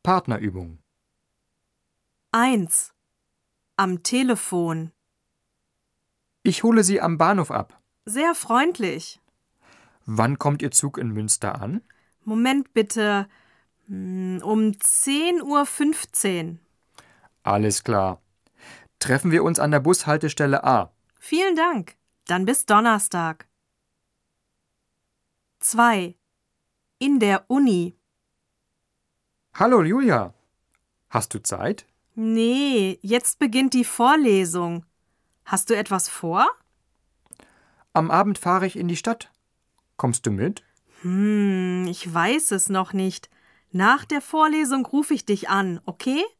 Partnerübung. 1. Am Telefon. Ich hole Sie am Bahnhof ab. Sehr freundlich. Wann kommt Ihr Zug in Münster an? Moment bitte. Um 10:15 Uhr. Alles klar. Treffen wir uns an der Bushaltestelle A. Vielen Dank. Dann bis Donnerstag. 2. In der Uni. Hallo Julia. Hast du Zeit? Nee, jetzt beginnt die Vorlesung. Hast du etwas vor? Am Abend fahre ich in die Stadt. Kommst du mit? Ich weiß es noch nicht. Nach der Vorlesung rufe ich dich an, okay?